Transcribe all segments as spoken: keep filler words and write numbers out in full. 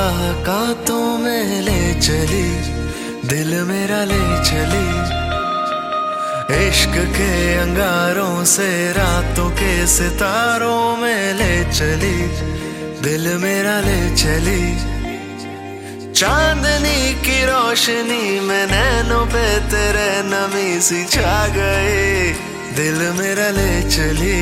मुलाकातों में ले चली, दिल मेरा ले चली। इश्क के अंगारों से रातों के सितारों में ले चली, दिल मेरा ले चली। चांदनी की रोशनी में नैनों पे तेरे नमी सी छा गए, दिल मेरा ले चली।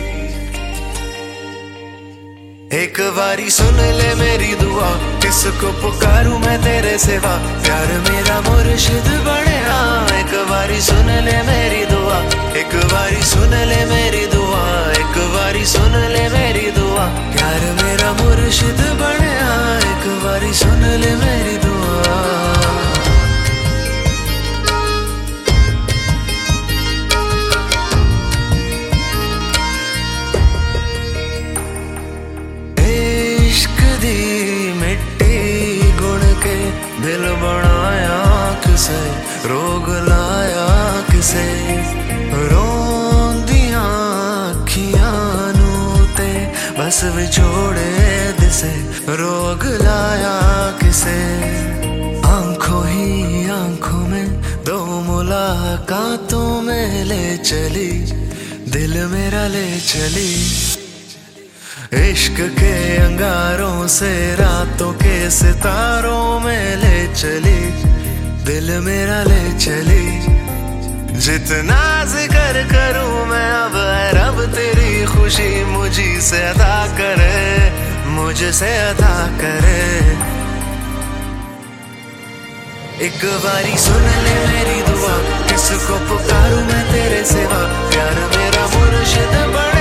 एक बारी सुन ले मेरी दुआ, किसको पुकारूं मैं तेरे सिवा, प्यार मेरा मुर्शिद बने। हाँ एक बारी सुन ले मेरी दुआ, एक बारी सुन ले मेरी दुआ, एक बारी सुन ले मेरी दुआ, प्यार मेरा मुर्शिद बने। हाँ एक बारी सुन ले मेरी दुआ। दिल बनाया किसे, रोग लाया किसे, रोंदियां अखियां नू ते बस विछोड़े दिसे, रोग लाया किसे। आंखों ही आंखों में दो मुलाकातों में ले चली, दिल मेरा ले चली। इश्क के अंगारों से रातों के सितारों में ले चली, दिल मेरा ले चली। जितना जिक्र करूं मैं अब है रब तेरी खुशी मुझी से अदा करे, मुझसे अदा करे। एक बारी सुन ले मेरी दुआ, किसको पुकारूं मैं तेरे सिवा, प्यार मेरा मुर्शिद बना।